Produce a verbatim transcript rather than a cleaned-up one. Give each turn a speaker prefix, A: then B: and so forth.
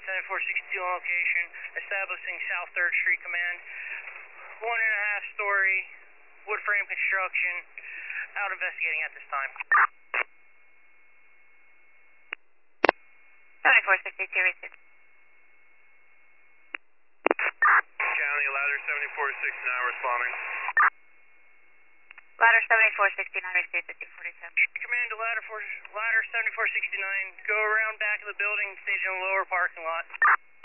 A: seventy-four sixty-two location, establishing South third Street Command. One and a half story, wood frame construction, out investigating at this time.
B: seventy-four sixty-two, receive.
C: County, ladder seventy-four sixty-nine responding.
B: Ladder seventy-four sixty-nine, receive fifteen forty-seven.
A: Command to ladder, four, ladder seventy-four sixty-nine, go around back of the building, stage in the lower parking lot.